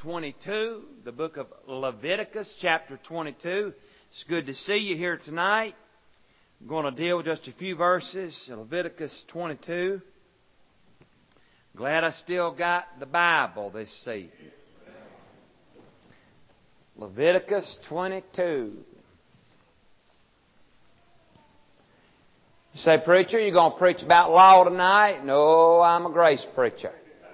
22, the book of Leviticus, chapter 22. It's good to see you here tonight. I'm going to deal with just a few verses in Leviticus 22. Glad I still got the Bible this evening. Leviticus 22. You say, preacher, you going to preach about law tonight? No, I'm a grace preacher.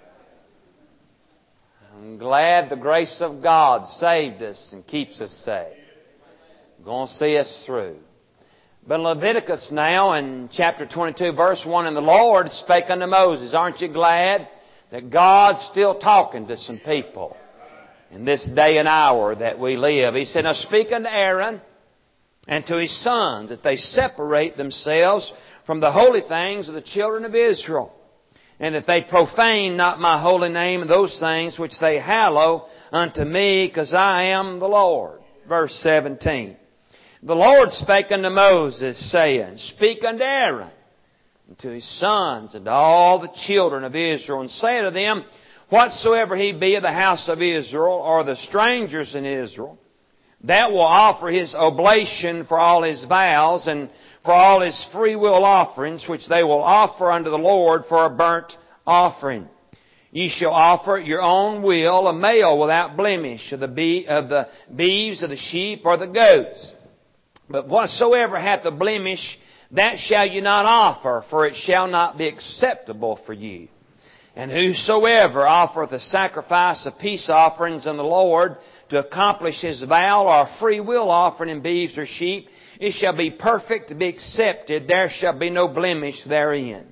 I'm glad the grace of God saved us and keeps us safe. Going to see us through. But in Leviticus now, in chapter 22, verse 1, and the Lord spake unto Moses. Aren't you glad that God's still talking to some people in this day and hour that we live? He said, now speak unto Aaron and to his sons, that they separate themselves from the holy things of the children of Israel, and that they profane not my holy name and those things which they hallow unto me, because I am the Lord. Verse 17. The Lord spake unto Moses, saying, speak unto Aaron, and to his sons, and to all the children of Israel, and say unto them, whatsoever he be of the house of Israel, or the strangers in Israel, that will offer his oblation for all his vows, and for all his freewill offerings, which they will offer unto the Lord for a burnt offering. Ye shall offer at your own will a male without blemish of the beeves, of the sheep, or the goats. But whatsoever hath a blemish, that shall you not offer, for it shall not be acceptable for you. And whosoever offereth a sacrifice of peace offerings unto the Lord to accomplish his vow, or a free will offering in beeves or sheep, it shall be perfect to be accepted. There shall be no blemish therein.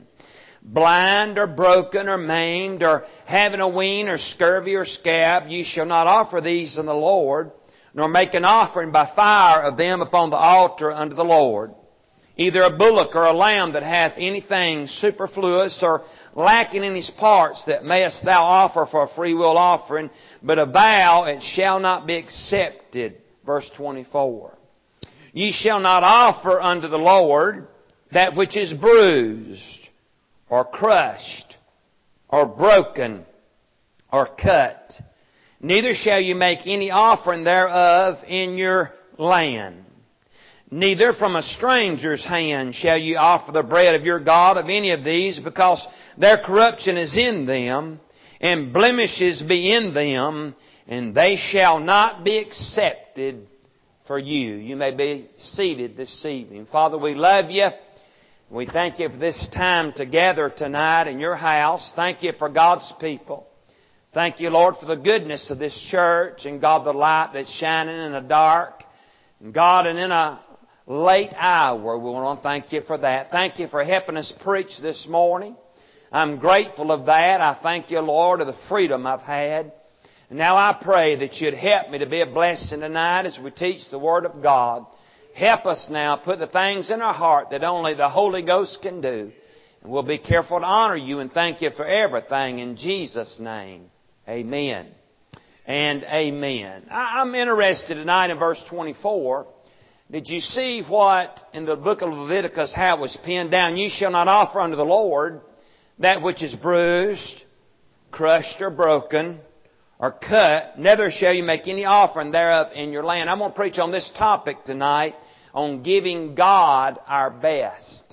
Blind or broken or maimed or having a wean or scurvy or scab, ye shall not offer these unto the Lord, nor make an offering by fire of them upon the altar unto the Lord. Either a bullock or a lamb that hath anything superfluous or lacking in his parts, that mayest thou offer for a freewill offering, but a vow it shall not be accepted. Verse 24. Ye shall not offer unto the Lord that which is bruised, or crushed, or broken, or cut. Neither shall you make any offering thereof in your land. Neither from a stranger's hand shall you offer the bread of your God of any of these, because their corruption is in them, and blemishes be in them, and they shall not be accepted for you. You may be seated this evening. Father, we love you. We thank you for this time together tonight in your house. Thank you for God's people. Thank you, Lord, for the goodness of this church, and God, the light that's shining in the dark. And God, and in a late hour, we want to thank you for that. Thank you for helping us preach this morning. I'm grateful of that. I thank you, Lord, of the freedom I've had. And now I pray that you'd help me to be a blessing tonight as we teach the Word of God. Help us now put the things in our heart that only the Holy Ghost can do. And we'll be careful to honor you and thank you for everything in Jesus' name. Amen and amen. I'm interested tonight in verse 24. Did you see what in the book of Leviticus, how it was penned down? Ye shall not offer unto the Lord that which is bruised, crushed, or broken, or cut, neither shall you make any offering thereof in your land. I'm going to preach on this topic tonight, on giving God our best.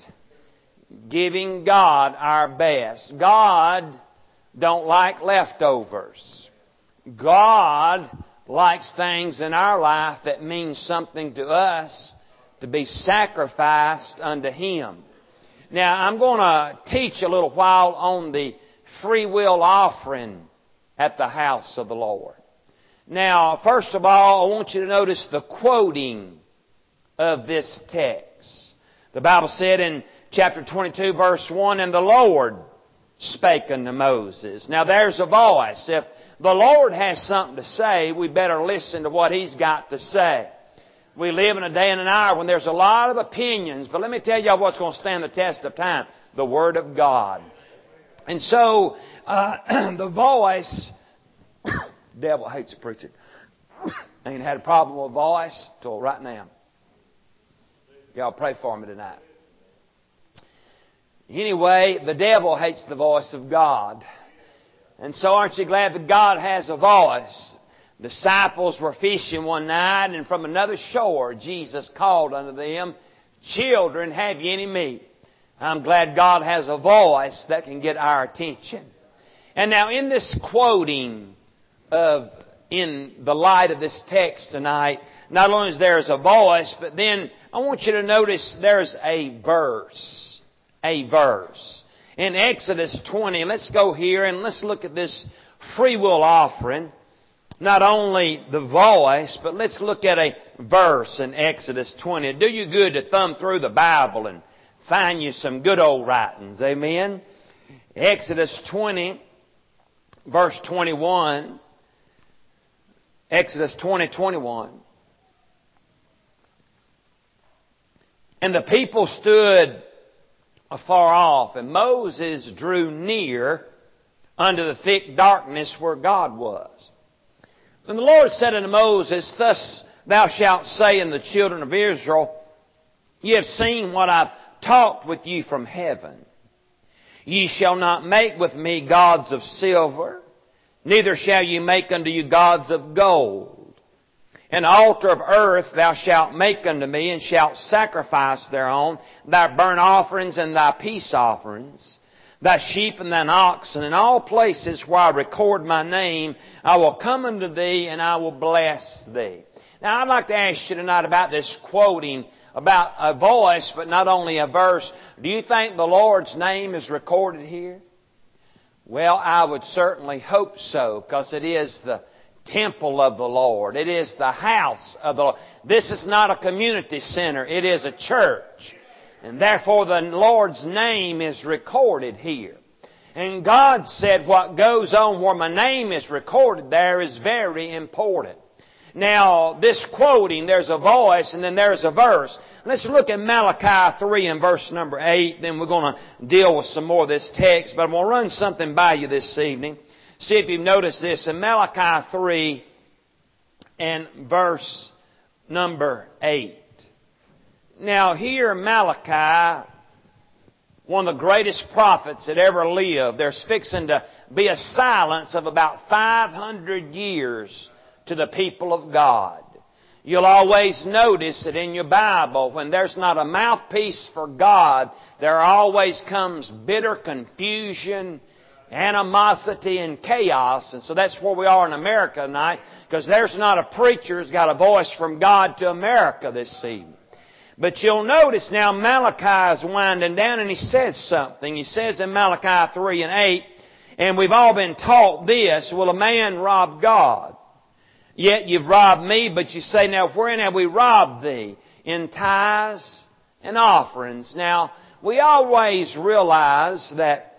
Giving God our best. God don't like leftovers. God likes things in our life that mean something to us, to be sacrificed unto Him. Now, I'm going to teach a little while on the free will offering at the house of the Lord. Now, first of all, I want you to notice the quoting of this text. The Bible said in chapter 22, verse 1, and the Lord spake unto Moses. Now, there's a voice. If the Lord has something to say, we better listen to what He's got to say. We live in a day and an hour when there's a lot of opinions, but let me tell you what's going to stand the test of time. The Word of God. And so, the voice, devil hates preaching. I ain't had a problem with voice till right now. Y'all pray for me tonight. Anyway, the devil hates the voice of God. And so aren't you glad that God has a voice? Disciples were fishing one night, and from another shore Jesus called unto them, "Children, have ye any meat?" I'm glad God has a voice that can get our attention. And now in this quoting in the light of this text tonight, not only is there a voice, but then I want you to notice there's a verse. A verse. In Exodus 20, let's go here and let's look at this free will offering. Not only the voice, but let's look at a verse in Exodus 20. It'd do you good to thumb through the Bible and find you some good old writings. Amen? Exodus 20, verse 21. Exodus 20:21. And the people stood afar off, and Moses drew near unto the thick darkness where God was. And the Lord said unto Moses, "Thus thou shalt say unto the children of Israel, Ye have seen what I've talked with you from heaven. Ye shall not make with me gods of silver, neither shall ye make unto you gods of gold. An altar of earth thou shalt make unto me, and shalt sacrifice thereon thy burnt offerings and thy peace offerings, thy sheep and thine oxen. In all places where I record my name, I will come unto thee, and I will bless thee." Now I'd like to ask you tonight about this quoting, about a voice, but not only a verse. Do you think the Lord's name is recorded here? Well, I would certainly hope so, because it is the temple of the Lord. It is the house of the Lord. This is not a community center. It is a church. And therefore the Lord's name is recorded here. And God said what goes on where my name is recorded there is very important. Now, this quoting, there's a voice and then there's a verse. Let's look at Malachi 3 and verse number 8. Then we're going to deal with some more of this text. But I'm going to run something by you this evening. See if you've noticed this. In Malachi 3 and verse number 8. Now here Malachi, one of the greatest prophets that ever lived, there's fixing to be a silence of about 500 years to the people of God. You'll always notice that in your Bible, when there's not a mouthpiece for God, there always comes bitter confusion, animosity, and chaos. And so that's where we are in America tonight, because there's not a preacher who's got a voice from God to America this evening. But you'll notice now Malachi is winding down and he says something. He says in Malachi 3 and 8, and we've all been taught this, will a man rob God? Yet you've robbed me, but you say, now wherein have we robbed thee? In tithes and offerings. Now, we always realize that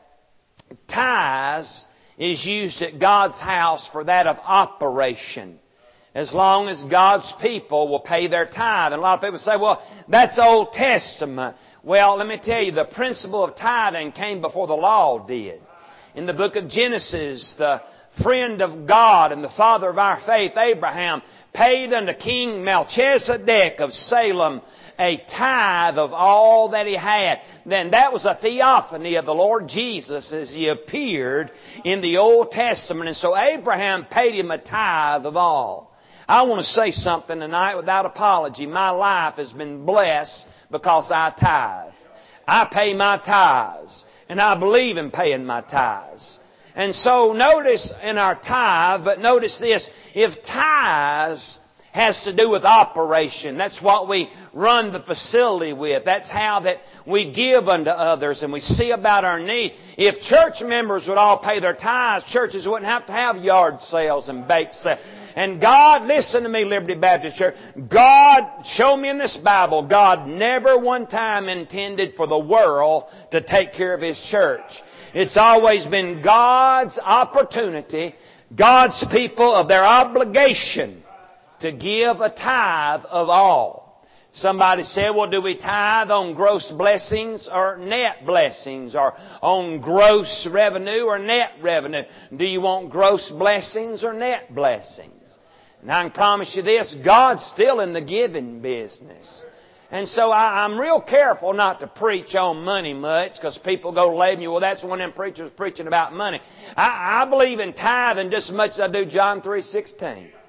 tithes is used at God's house for that of operation. As long as God's people will pay their tithe. And a lot of people say, well, that's Old Testament. Well, let me tell you, the principle of tithing came before the law did. In the book of Genesis, the friend of God and the father of our faith, Abraham, paid unto King Melchizedek of Salem a tithe of all that he had. Then that was a theophany of the Lord Jesus as He appeared in the Old Testament. And so Abraham paid him a tithe of all. I want to say something tonight without apology. My life has been blessed because I tithe. I pay my tithes. And I believe in paying my tithes. And so notice in our tithe, but notice this, if tithes has to do with operation, that's what we run the facility with. That's how that we give unto others and we see about our need. If church members would all pay their tithes, churches wouldn't have to have yard sales and bake sales. And God, listen to me, Liberty Baptist Church, God, show me in this Bible, God never one time intended for the world to take care of His church. It's always been God's opportunity, God's people of their obligation to give a tithe of all. Somebody said, well, do we tithe on gross blessings or net blessings? Or on gross revenue or net revenue? Do you want gross blessings or net blessings? And I can promise you this, God's still in the giving business. And so I'm real careful not to preach on money much, because people go labeling you, well, that's one of them preachers preaching about money. I believe in tithing just as much as I do John 3:16.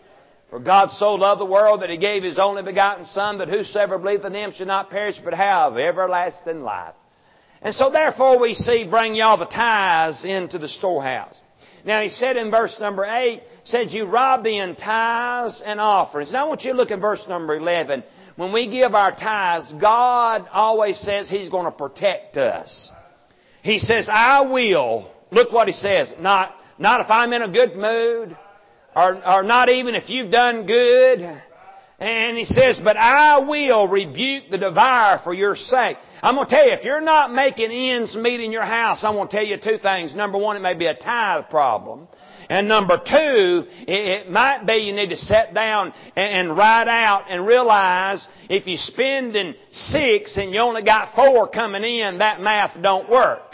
For God so loved the world that He gave His only begotten Son, that whosoever believeth in Him should not perish but have everlasting life. And so therefore we see, bring y'all the tithes into the storehouse. Now He said in verse number 8, said you rob thee in tithes and offerings. Now I want you to look at verse number 11. When we give our tithes, God always says He's going to protect us. He says, I will. Look what He says. Not if I'm in a good mood. Or not even if you've done good. And He says, but I will rebuke the devourer for your sake. I'm going to tell you, if you're not making ends meet in your house, I'm going to tell you two things. Number one, it may be a tithe problem. And number two, it might be you need to sit down and write out and realize if you're spending 6 and you only got 4 coming in, that math don't work.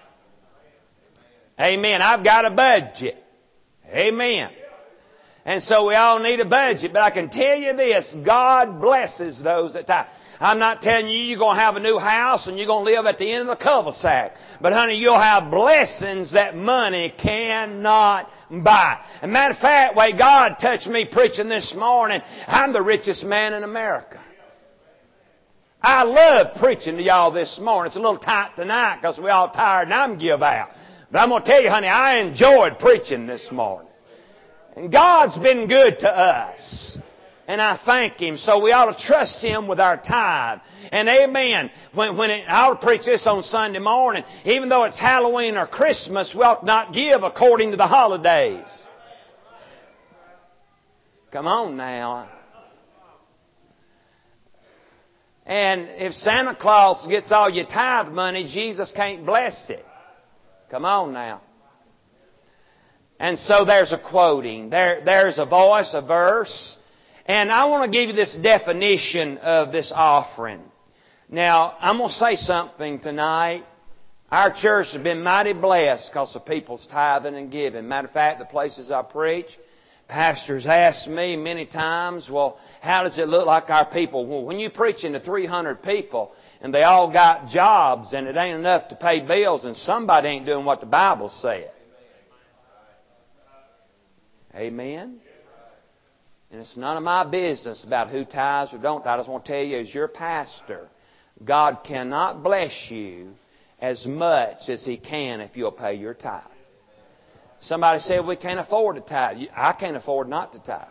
Amen. I've got a budget. Amen. And so we all need a budget. But I can tell you this, God blesses those that tithe. I'm not telling you you're going to have a new house and you're going to live at the end of the cul-de-sac. But honey, you'll have blessings that money cannot buy. As a matter of fact, the way God touched me preaching this morning, I'm the richest man in America. I love preaching to y'all this morning. It's a little tight tonight because we're all tired and I'm give out. But I'm going to tell you, honey, I enjoyed preaching this morning. And God's been good to us. And I thank Him. So we ought to trust Him with our tithe. And amen. I'll preach this on Sunday morning. Even though it's Halloween or Christmas, we ought not give according to the holidays. Come on now. And if Santa Claus gets all your tithe money, Jesus can't bless it. Come on now. And so there's a quoting. There's a voice, a verse. And I want to give you this definition of this offering. Now, I'm going to say something tonight. Our church has been mighty blessed because of people's tithing and giving. Matter of fact, the places I preach, pastors ask me many times, well, how does it look like our people? Well, when you preaching to 300 people and they all got jobs and it ain't enough to pay bills and somebody ain't doing what the Bible said. Amen? And it's none of my business about who tithes or don't. I just want to tell you, as your pastor, God cannot bless you as much as He can if you'll pay your tithe. Somebody said we can't afford to tithe. I can't afford not to tithe.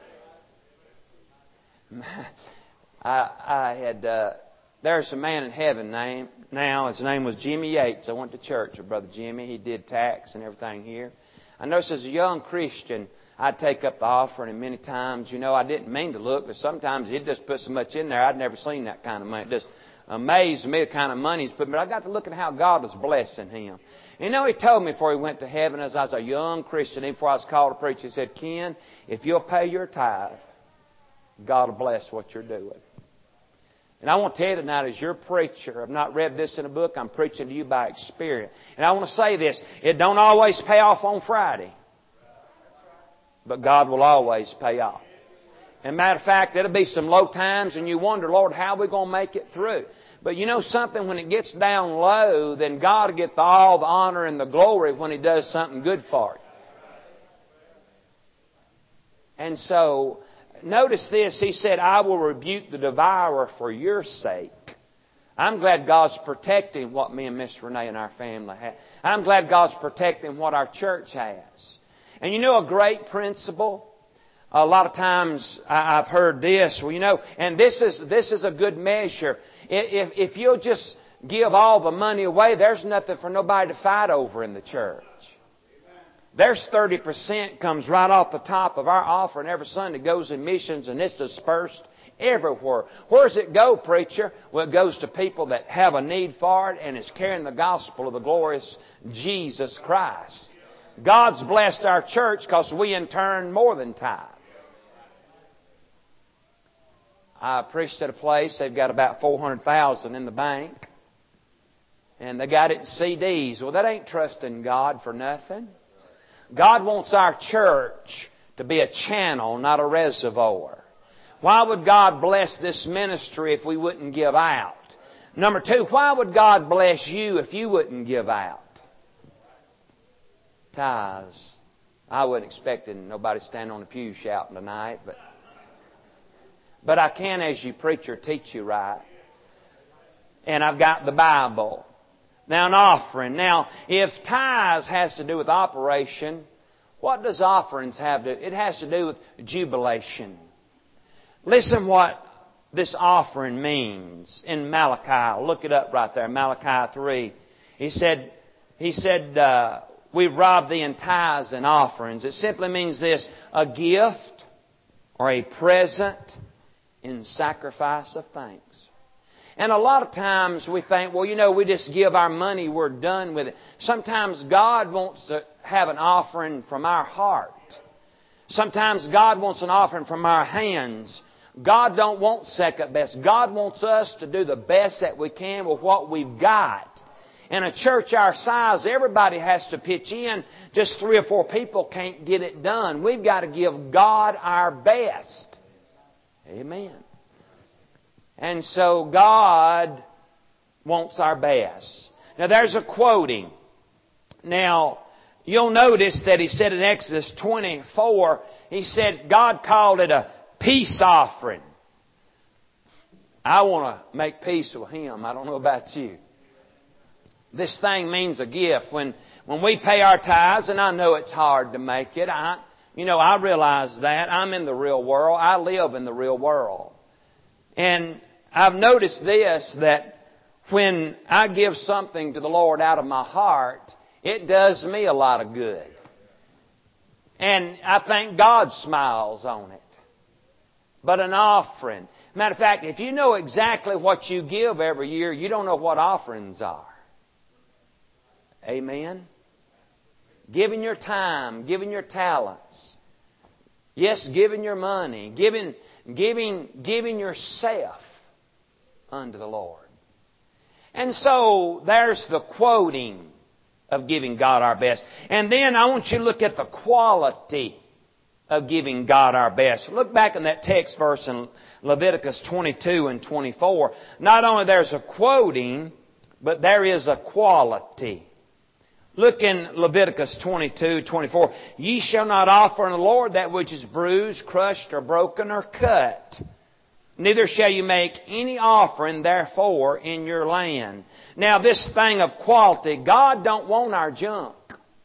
There's a man in heaven now. His name was Jimmy Yates. I went to church with Brother Jimmy. He did tax and everything here. I noticed as a young Christian, I'd take up the offering, and many times, I didn't mean to look, but sometimes he'd just put so much in there, I'd never seen that kind of money. It just amazed me the kind of money he's put. But I got to look at how God was blessing him. He told me before he went to heaven, as I was a young Christian, even before I was called to preach, he said, Ken, if you'll pay your tithe, God will bless what you're doing. And I want to tell you tonight, as your preacher, I've not read this in a book, I'm preaching to you by experience. And I want to say this, it don't always pay off on Friday. But God will always pay off. And matter of fact, there'll be some low times and you wonder, Lord, how are we going to make it through? But you know something, when it gets down low, then God will get all the honor and the glory when He does something good for you. And so, notice this, He said, I will rebuke the devourer for your sake. I'm glad God's protecting what me and Miss Renee and our family have. I'm glad God's protecting what our church has. And a great principle? A lot of times I've heard this, and this is a good measure. If you'll just give all the money away, there's nothing for nobody to fight over in the church. There's 30% comes right off the top of our offering every Sunday, goes in missions, and it's dispersed everywhere. Where does it go, preacher? Well, it goes to people that have a need for it, and it's carrying the gospel of the glorious Jesus Christ. God's blessed our church because we in turn more than tithe. I preached at a place, they've got about $400,000 in the bank. And they got it in CDs. Well, that ain't trusting God for nothing. God wants our church to be a channel, not a reservoir. Why would God bless this ministry if we wouldn't give out? Number two, why would God bless you if you wouldn't give out? Tithes. I wasn't expecting nobody standing on the pew shouting tonight, but I can, as your preacher, teach you right. And I've got the Bible. Now, an offering. Now, if tithes has to do with operation, what does offerings have to do? It has to do with jubilation. Listen what this offering means in Malachi. Look it up right there, Malachi 3. He said, we rob thee in tithes and offerings. It simply means this: a gift or a present in sacrifice of thanks. And a lot of times we think, well, we just give our money, we're done with it. Sometimes God wants to have an offering from our heart. Sometimes God wants an offering from our hands. God don't want second best. God wants us to do the best that we can with what we've got. In a church our size, everybody has to pitch in. Just 3 or 4 people can't get it done. We've got to give God our best. Amen. And so God wants our best. Now there's a quoting. Now, you'll notice that He said in Exodus 24, He said God called it a peace offering. I want to make peace with Him. I don't know about you. This thing means a gift. When we pay our tithes, and I know it's hard to make it, I realize that. I'm in the real world. I live in the real world. And I've noticed this, that when I give something to the Lord out of my heart, it does me a lot of good. And I think God smiles on it. But an offering. Matter of fact, if you know exactly what you give every year, you don't know what offerings are. Amen? Giving your time, giving your talents. Yes, giving your money, giving yourself unto the Lord. And so there's the quoting of giving God our best. And then I want you to look at the quality of giving God our best. Look back in that text verse in Leviticus 22 and 24. Not only there's a quoting, but there is a quality. Look in Leviticus 22:24. Ye shall not offer unto the Lord that which is bruised, crushed, or broken, or cut. Neither shall you make any offering therefore in your land. Now this thing of quality, God don't want our junk.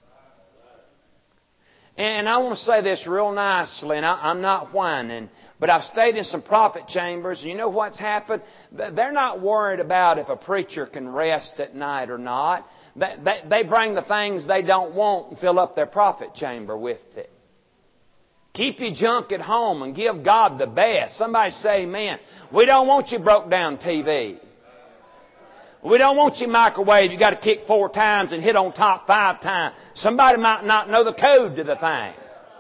And I want to say this real nicely, and I'm not whining, but I've stayed in some prophet chambers, and you know what's happened? They're not worried about if a preacher can rest at night or not. They bring the things they don't want and fill up their prophet chamber with it. Keep your junk at home and give God the best. Somebody say amen. We don't want you broke down TV. We don't want you microwave. You got to kick 4 times and hit on top 5 times. Somebody might not know the code to the thing.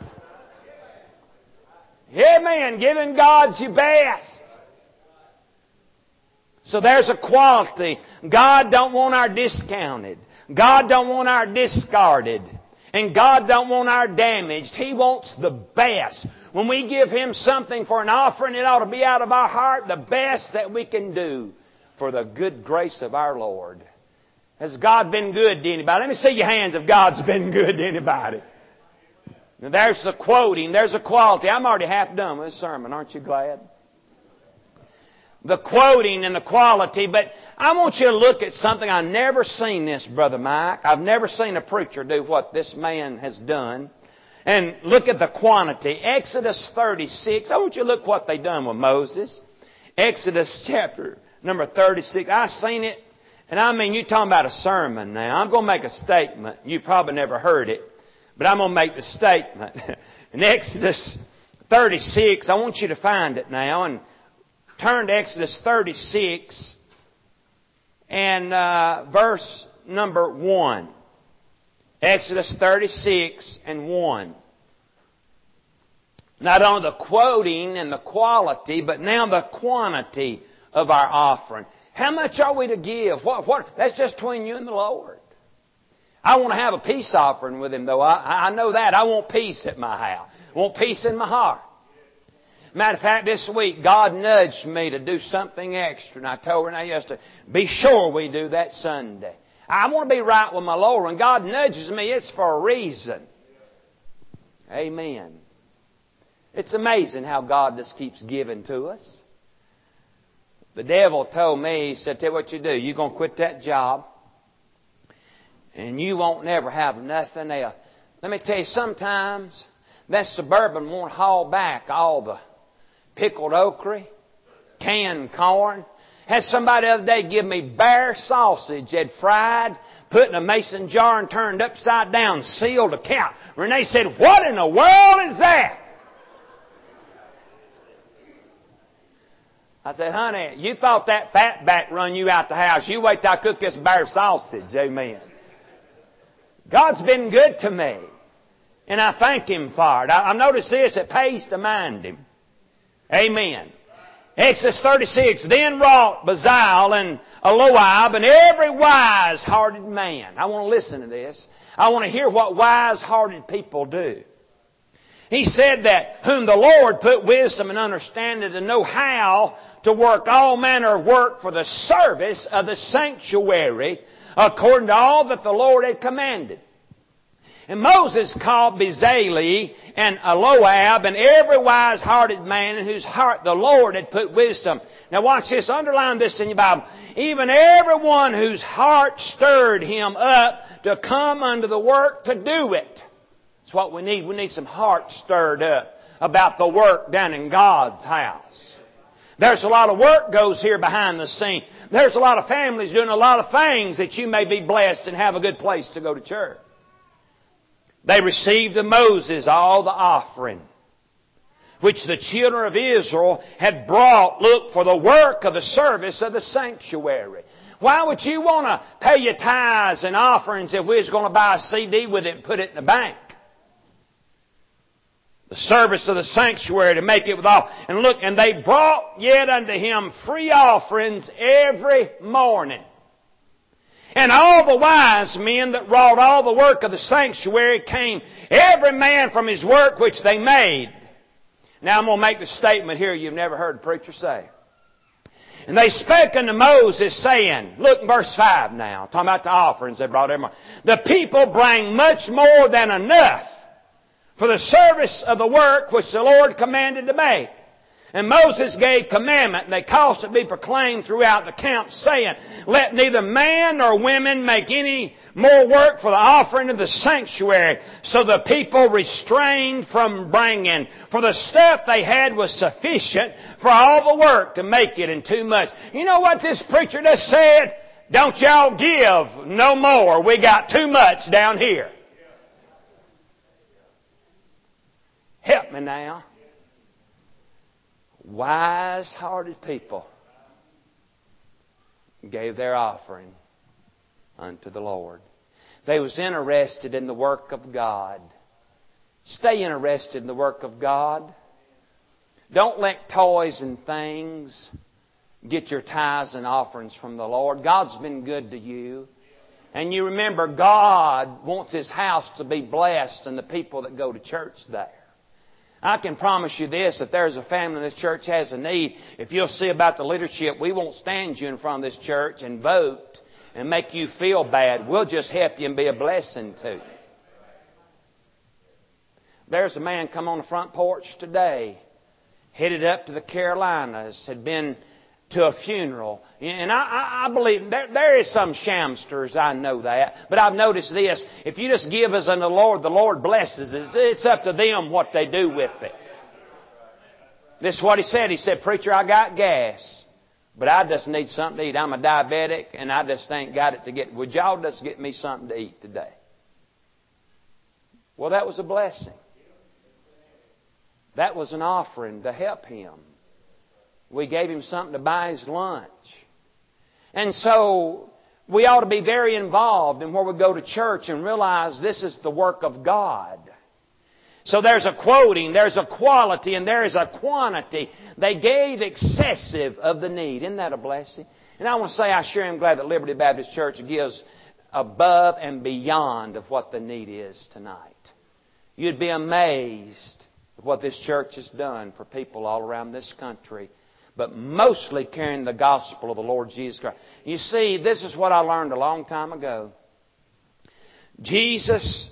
Amen. Giving God your best. So there's a quality. God don't want our discounted. God don't want our discarded. And God don't want our damaged. He wants the best. When we give Him something for an offering, it ought to be out of our heart the best that we can do for the good grace of our Lord. Has God been good to anybody? Let me see your hands if God's been good to anybody. Now there's the quoting. There's the quality. I'm already half done with this sermon. Aren't you glad? The quoting and the quality, but I want you to look at something. I've never seen this, Brother Mike. I've never seen a preacher do what this man has done. And look at the quantity. Exodus 36. I want you to look what they done with Moses. Exodus chapter number 36. I seen it. And I mean, you're talking about a sermon now. I'm going to make a statement. You probably never heard it. But I'm going to make the statement. In Exodus 36, I want you to find it now. And turn to Exodus 36 and verse number 1. Exodus 36 and 1. Not only the quoting and the quality, but now the quantity of our offering. How much are we to give? What? That's just between you and the Lord. I want to have a peace offering with Him, though. I know that. I want peace at my house. I want peace in my heart. Matter of fact, this week, God nudged me to do something extra. And I told Renee yesterday, be sure we do that Sunday. I want to be right with my Lord. When God nudges me, it's for a reason. Amen. It's amazing how God just keeps giving to us. The devil told me, he said, tell you what you do. You're going to quit that job and you won't never have nothing else. Let me tell you, sometimes that Suburban won't haul back all the pickled okra, canned corn. Had somebody the other day give me bare sausage they'd fried, put in a mason jar and turned upside down, sealed a cap. Renee said, what in the world is that? I said, honey, you thought that fatback run you out the house. You wait till I cook this bare sausage. Amen. God's been good to me. And I thank Him for it. I've noticed this, it pays to mind Him. Amen. Exodus 36, then wrought Bezalel and Aholiab and every wise-hearted man. I want to listen to this. I want to hear what wise-hearted people do. He said that whom the Lord put wisdom and understanding to know how to work all manner of work for the service of the sanctuary according to all that the Lord had commanded. And Moses called Bezalel and Aholiab and every wise-hearted man in whose heart the Lord had put wisdom. Now watch this, underline this in your Bible. Even everyone whose heart stirred him up to come unto the work to do it. That's what we need. We need some heart stirred up about the work done in God's house. There's a lot of work goes here behind the scene. There's a lot of families doing a lot of things that you may be blessed and have a good place to go to church. They received of Moses all the offering which the children of Israel had brought, look, for the work of the service of the sanctuary. Why would you want to pay your tithes and offerings if we was going to buy a CD with it and put it in the bank? The service of the sanctuary to make it with all. And look, and they brought yet unto him free offerings every morning. And all the wise men that wrought all the work of the sanctuary came, every man from his work which they made. Now I'm going to make the statement here you've never heard a preacher say. And they spake unto Moses, saying, look in verse 5 now, talking about the offerings they brought every morning. The people bring much more than enough for the service of the work which the Lord commanded to make. And Moses gave commandment, and they caused it to be proclaimed throughout the camp, saying, let neither man nor women make any more work for the offering of the sanctuary. So the people restrained from bringing. For the stuff they had was sufficient for all the work to make it, and too much. You know what this preacher just said? Don't y'all give no more. We got too much down here. Help me now. Wise-hearted people gave their offering unto the Lord. They was interested in the work of God. Stay interested in the work of God. Don't let toys and things get your tithes and offerings from the Lord. God's been good to you. And you remember, God wants His house to be blessed and the people that go to church there. I can promise you this, if there's a family in this church has a need, if you'll see about the leadership, we won't stand you in front of this church and vote and make you feel bad. We'll just help you and be a blessing to you. There's a man come on the front porch today, headed up to the Carolinas, had been to a funeral. And I believe there is some shamsters, I know that. But I've noticed this. If you just give us unto the Lord blesses us. It's up to them what they do with it. This is what he said. He said, preacher, I got gas, but I just need something to eat. I'm a diabetic and I just ain't got it to get. Would y'all just get me something to eat today? Well, that was a blessing. That was an offering to help him. We gave him something to buy his lunch. And so we ought to be very involved in where we go to church and realize this is the work of God. So there's a quoting, there's a quality, and there is a quantity. They gave excessive of the need. Isn't that a blessing? And I want to say I sure am glad that Liberty Baptist Church gives above and beyond of what the need is tonight. You'd be amazed at what this church has done for people all around this country, but mostly carrying the gospel of the Lord Jesus Christ. You see, this is what I learned a long time ago. Jesus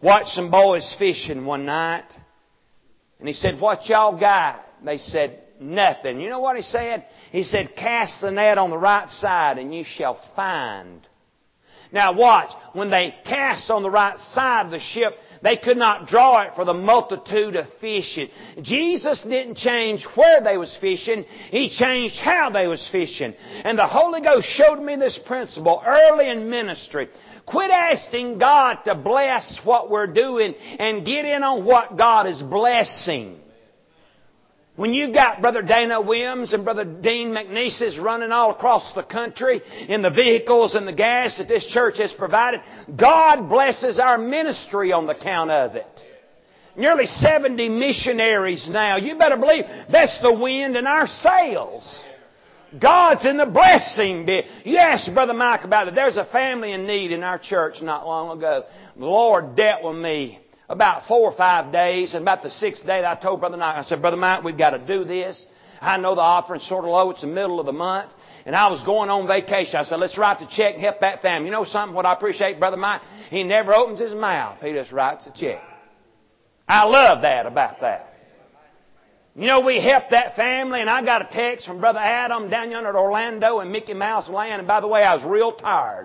watched some boys fishing one night. And he said, "What y'all got?" They said, "Nothing." You know what he said? He said, "Cast the net on the right side and you shall find." Now watch. When they cast on the right side of the ship, they could not draw it for the multitude of fishing. Jesus didn't change where they was fishing. He changed how they was fishing. And the Holy Ghost showed me this principle early in ministry. Quit asking God to bless what we're doing and get in on what God is blessing. When you've got Brother Dana Williams and Brother Dean McNeese running all across the country in the vehicles and the gas that this church has provided, God blesses our ministry on the count of it. Nearly 70 missionaries now. You better believe that's the wind in our sails. God's in the blessing bit. You asked Brother Mike about it. There's a family in need in our church not long ago. The Lord dealt with me about 4 or 5 days, and about the 6th day I told Brother Mike, I said, "Brother Mike, we've got to do this. I know the offering's sort of low. It's the middle of the month." And I was going on vacation. I said, "Let's write the check and help that family." You know something? What I appreciate, Brother Mike? He never opens his mouth. He just writes a check. I love that about that. You know, we helped that family, and I got a text from Brother Adam down yonder at Orlando and Mickey Mouse Land. And by the way, I was real tired.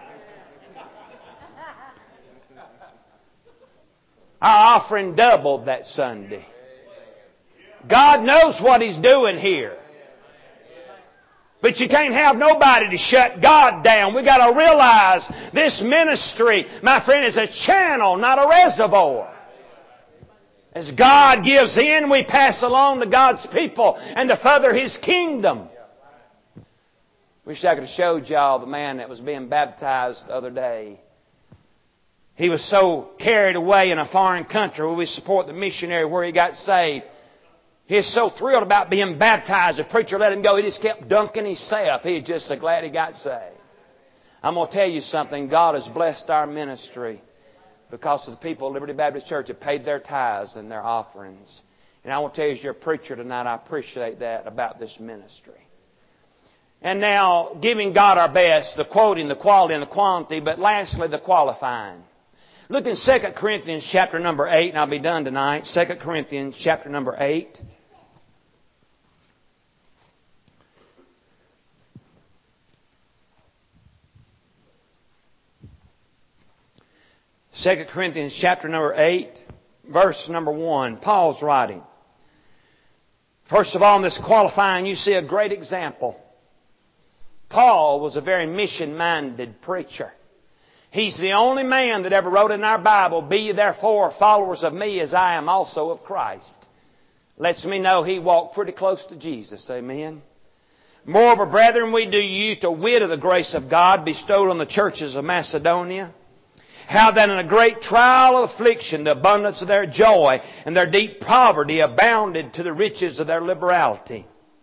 Our offering doubled that Sunday. God knows what He's doing here. But you can't have nobody to shut God down. We've got to realize this ministry, my friend, is a channel, not a reservoir. As God gives in, we pass along to God's people and to further His kingdom. Wish I could have showed y'all the man that was being baptized the other day. He was so carried away in a foreign country where we support the missionary where he got saved. He was so thrilled about being baptized. The preacher let him go. He just kept dunking himself. He was just so glad he got saved. I'm going to tell you something. God has blessed our ministry because of the people of Liberty Baptist Church that paid their tithes and their offerings. And I want to tell you, as your preacher tonight, I appreciate that about this ministry. And now, giving God our best, the quoting, the quality, and the quantity, but lastly, the qualifying. Look in 2 Corinthians chapter number 8, and I'll be done tonight. 2 Corinthians chapter number 8. Second Corinthians chapter number 8, verse number 1. Paul's writing. First of all, in this qualifying, you see a great example. Paul was a very mission-minded preacher. He's the only man that ever wrote in our Bible, "Be ye therefore followers of me as I am also of Christ." Lets me know he walked pretty close to Jesus. Amen. "Moreover, brethren, we do you to wit of the grace of God bestowed on the churches of Macedonia, how that in a great trial of affliction the abundance of their joy and their deep poverty abounded to the riches of their liberality.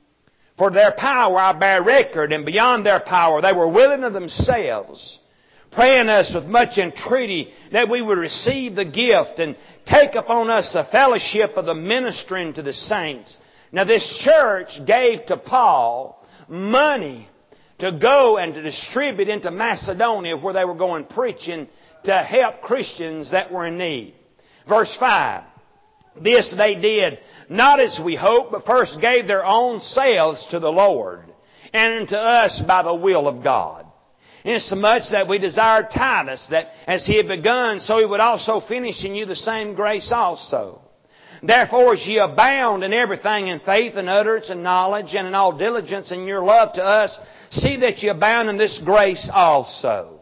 For their power I bear record, and beyond their power they were willing of themselves, praying us with much entreaty that we would receive the gift and take upon us the fellowship of the ministering to the saints." Now this church gave to Paul money to go and to distribute into Macedonia where they were going preaching to help Christians that were in need. Verse 5. "This they did, not as we hoped, but first gave their own selves to the Lord, and unto us by the will of God. Insomuch that we desired Titus, that as he had begun, so he would also finish in you the same grace also. Therefore, as ye abound in everything, in faith and utterance and knowledge, and in all diligence in your love to us, see that ye abound in this grace also.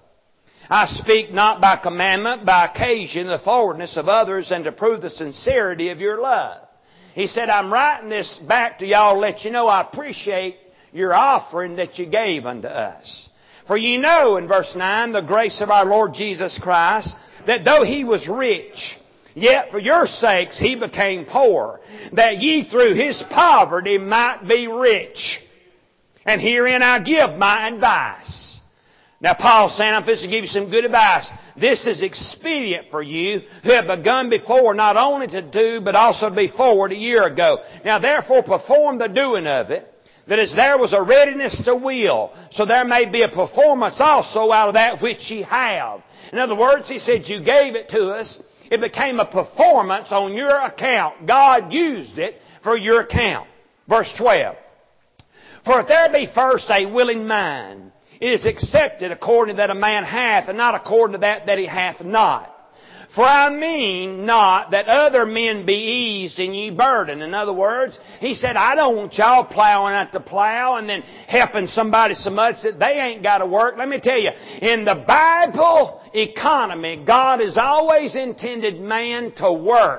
I speak not by commandment, by occasion, the forwardness of others, and to prove the sincerity of your love." He said, "I'm writing this back to y'all to let you know I appreciate your offering that you gave unto us. For ye know," in verse 9, "the grace of our Lord Jesus Christ, that though He was rich, yet for your sakes He became poor, that ye through His poverty might be rich. And herein I give my advice." Now Paul's saying, I'm supposed to give you some good advice. This is expedient for you who have begun before not only to do, but also to be forward a year ago. Now therefore perform the doing of it, that as there was a readiness to will, so there may be a performance also out of that which ye have. In other words, he said, you gave it to us, It became a performance on your account. God used it for your account. Verse 12. For if there be first a willing mind, it is accepted according to that a man hath, and not according to that he hath not. For I mean not that other men be eased and ye burden. In other words, he said, I don't want y'all plowing at the plow and then helping somebody so much that they ain't got to work. Let me tell you, in the Bible economy, God has always intended man to work.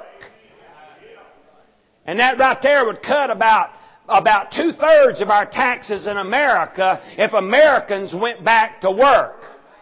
And that right there would cut about 2/3 of our taxes in America if Americans went back to work.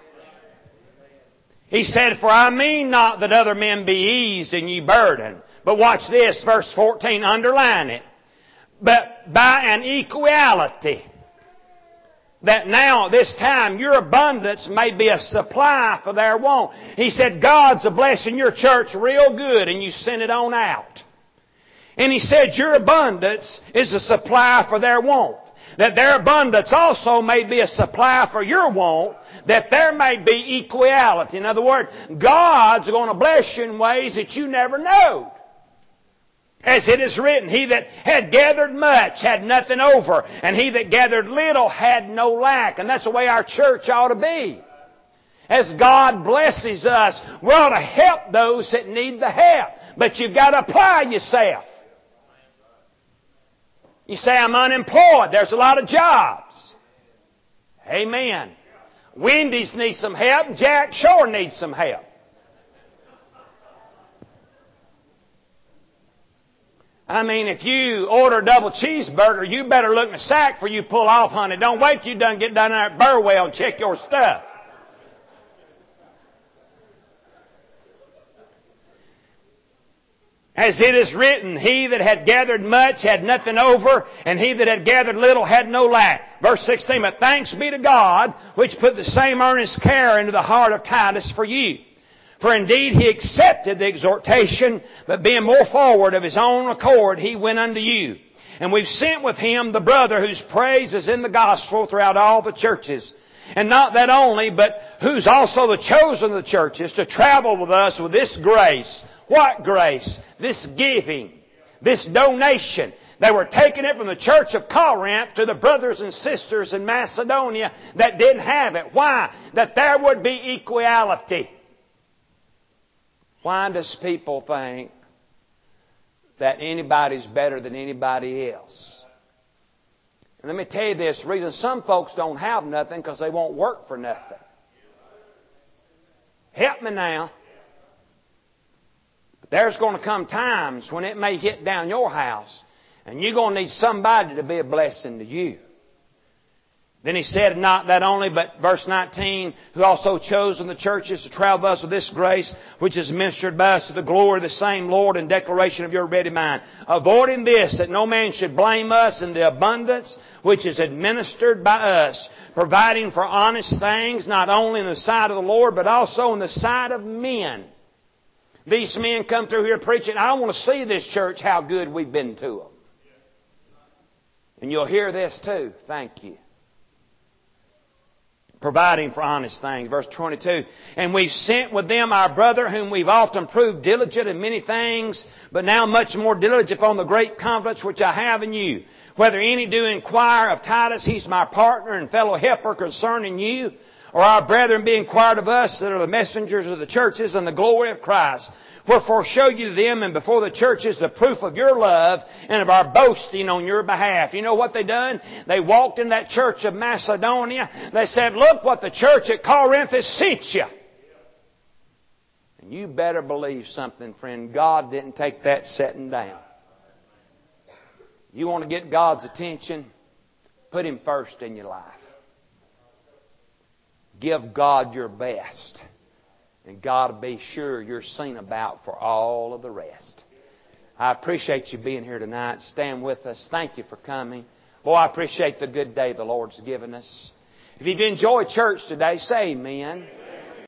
He said, for I mean not that other men be eased and ye burden. But watch this, verse 14, underline it. But by an equality, that now at this time your abundance may be a supply for their want. He said, God's a blessing your church real good, and you send it on out. And He said, your abundance is a supply for their want. That their abundance also may be a supply for your want, that there may be equality. In other words, God's going to bless you in ways that you never know. As it is written, he that had gathered much had nothing over, and he that gathered little had no lack. And that's the way our church ought to be. As God blesses us, we ought to help those that need the help. But you've got to apply yourself. You say, I'm unemployed. There's a lot of jobs. Amen. Wendy's needs some help, and Jack Shore needs some help. I mean, if you order a double cheeseburger, you better look in the sack before you pull off, honey. Don't wait till you get down there at Burwell and check your stuff. As it is written, he that had gathered much had nothing over, and he that had gathered little had no lack. Verse 16, but thanks be to God, which put the same earnest care into the heart of Titus for you. For indeed he accepted the exhortation, but being more forward of his own accord, he went unto you. And we've sent with him the brother whose praise is in the gospel throughout all the churches. And not that only, but who's also the chosen of the churches to travel with us with this grace. What grace? This giving, this donation. They were taking it from the church of Corinth to the brothers and sisters in Macedonia that didn't have it. Why? That there would be equality. Why does people think that anybody's better than anybody else? And let me tell you this, the reason some folks don't have nothing because they won't work for nothing. Help me now. There's going to come times when it may hit down your house, and you're going to need somebody to be a blessing to you. Then he said, not that only, but verse 19, who also chose in the churches to travel us with this grace, which is ministered by us to the glory of the same Lord and declaration of your ready mind. Avoiding this, that no man should blame us in the abundance which is administered by us, providing for honest things, not only in the sight of the Lord, but also in the sight of men. These men come through here preaching, I want to see this church, how good we've been to them. And you'll hear this too. Thank you. Providing for honest things. Verse 22. And we've sent with them our brother, whom we've often proved diligent in many things, but now much more diligent upon the great confidence which I have in you. Whether any do inquire of Titus, he's my partner and fellow helper concerning you, or our brethren be inquired of us that are the messengers of the churches and the glory of Christ. Wherefore show you to them and before the churches the proof of your love and of our boasting on your behalf. You know what they done? They walked in that church of Macedonia. They said, look what the church at Corinth has sent you. And you better believe something, friend. God didn't take that setting down. You want to get God's attention? Put Him first in your life. Give God your best. And God will be sure you're seen about for all of the rest. I appreciate you being here tonight. Stand with us. Thank you for coming. Boy, I appreciate the good day the Lord's given us. If you've enjoyed church today, say amen.